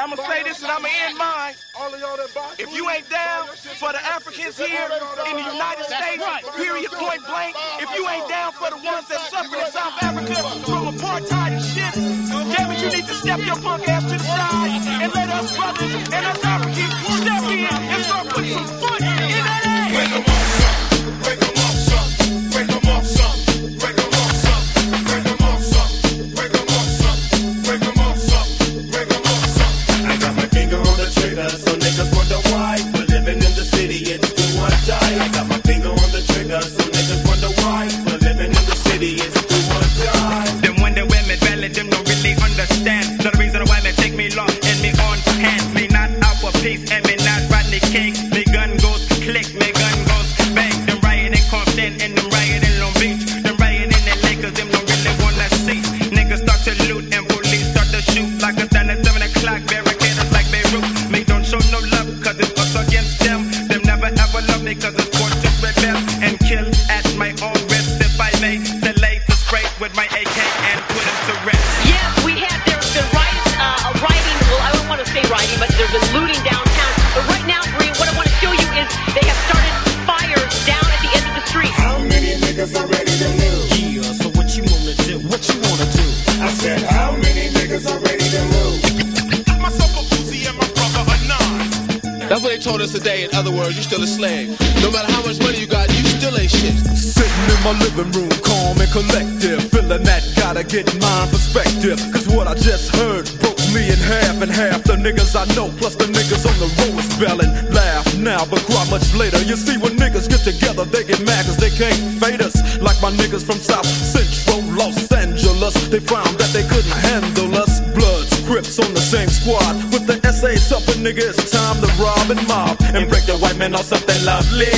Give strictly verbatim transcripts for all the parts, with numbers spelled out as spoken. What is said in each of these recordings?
I'm gonna say this and I'm gonna end mine. If you ain't down for the Africans here in the United States, period, point blank, if you ain't down for the ones that suffered in South Africa from apartheid and shit, damn it, you need to step your punk ass to the side and let us brothers and us Africans step in and start putting some foot in that ass. Break them off, son. Break them off, son. Break them off, son. Break them off, son. Break them off, son. Break them off, son. Break them off, son. Break them off, son. I got my finger on the trigger, so niggas wonder why. We're living in the city, it's do or die. I got my finger on the trigger, so niggas wonder why. We're living in the city, it's do or die. Them wonder women, valid, them don't really understand. So the reason why they take me long and me on hand. Me not out for peace and me not Rodney King. Me gun goes click, me gun goes bang. Them riot in Compton and them riot in Long Beach. Them riot in L A cause them don't really wanna see. Niggas start to loot and police start to shoot. Like a stand at seven o'clock, barricaders like Beirut. Me don't show no love cause it's us against them. Them never ever love me cause it's forced to rebel and kill at my own risk. If I may delay to spray with my A K and put him to rest. Yeah, we had there's been riots, uh, rioting. Well, I don't want to say rioting, but there's been looting downtown. But right now, Bree, what I want to show you is they have started fires down at the end of the street. How many niggas are ready to lose? Yeah, so what you wanna do? What you wanna do? I said, how many niggas are ready to lose? Myself a Uzi and my brother a nine. That's what they told us today. In other words, you still a slave. No matter how much money you got, you still ain't shit. Sitting in my living room, calm and collective, feeling that gotta get my perspective. Cause what I just heard broke me in half, and half the niggas I know, plus the niggas on the road is belling. Laugh now, but cry much later. You see, when niggas get together, they get mad cause they can't fade us. Like my niggas from South Central Los Angeles, they found that they couldn't handle us. Bloods, Crips on the same squad. With the S A's up, a nigga, it's time to rob and mob and break the white man off something lovely.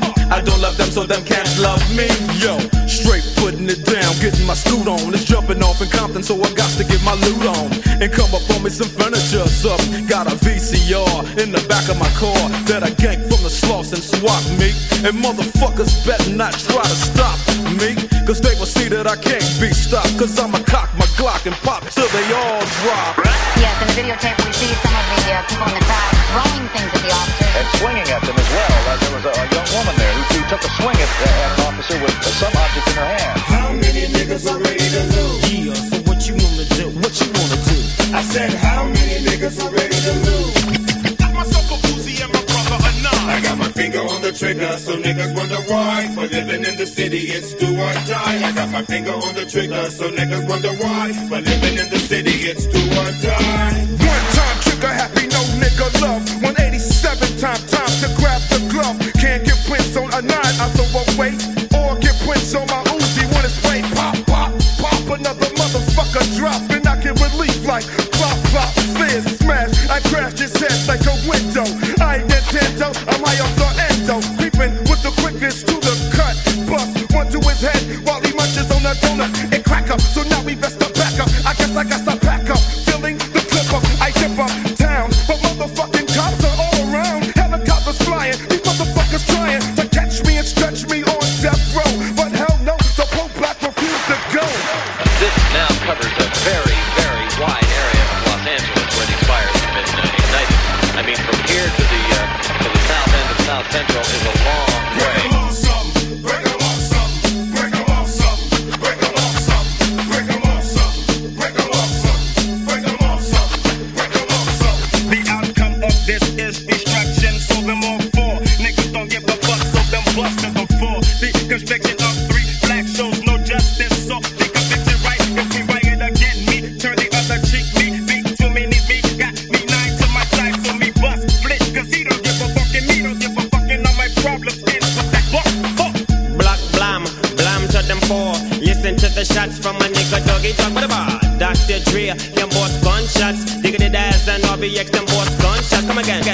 I don't love them, so them can't love me. Yo, straight putting it down, getting my scoot on. It's jumping off in Compton, so I got to get my loot on. And come up on me some furniture, up. Got a V C R in the back of my car that I ganked from the sloughs and swap me. And motherfuckers better not try to stop me, cause they will see that I can't be stopped. Cause I'ma cock my Glock and pop till they all drop. Yes, in the videotape we see some of the uh, people in the crowd throwing things at the officers. And swinging at them as well. Uh, there was a, a young woman there who, who took a swing at, at an officer with uh, some object in her hand. How many niggas are ready to lose? Yeah, so what you wanna do? What you wanna do? I said, how many niggas are ready to lose? Myself a Uzi and my brother a nine. I got my finger on the trigger, so niggas wonder why. For living in the city, it's do or die. I got my finger on the trigger, so niggas wonder why. For living in the city, it's do or die. One time trigger happy, no nigga love. one eighty-seven time, time to grab the glove. Can't get prints on a nine, I throw away. Or get prints on my Uzi when it's way. Pop, pop, pop, another motherfucker drop. And I get relief like plop, plop, fizz, smash. I crash his head like a window. I ain't Nintendo, I'm high off the endo. Creeping with the quickness to the cut. Bust one to his head while he munches on a donut. And crack up, so now we best to back up. I guess I got to pack up. Feeling the clip up, I dip up town. But motherfucking cops are all around. Helicopters flying, these motherfuckers trying to catch me and stretch me on death row. But hell no, the pro-black refuse to go. This now covers a very, very wide area of Los Angeles where these fires have been uh, ignited. I mean, from here to the uh, to the south end of South Central is a long way. Break 'em off something, break 'em off something, break 'em off something, break 'em off something, break 'em off something, break 'em off something, break 'em off something, break 'em off something. The outcome of this is destruction, so them all four. Niggas don't give a fuck, so them bust to the four. The constriction of three black shows no justice, so they convicted right. If we riot again, me turn the other cheek. Me beat too many, me got me nine to my side, so me bust split. Cause he don't give a fuck and me don't give a fucking all my problems in. But that fuck, fuck. Block blam, blam to them four. Listen to the shots from my nigga Doggy Dog with a bar. Doctor Dre, them boss gunshots. Diggity Daz and R B X, them boss gunshots. Come again.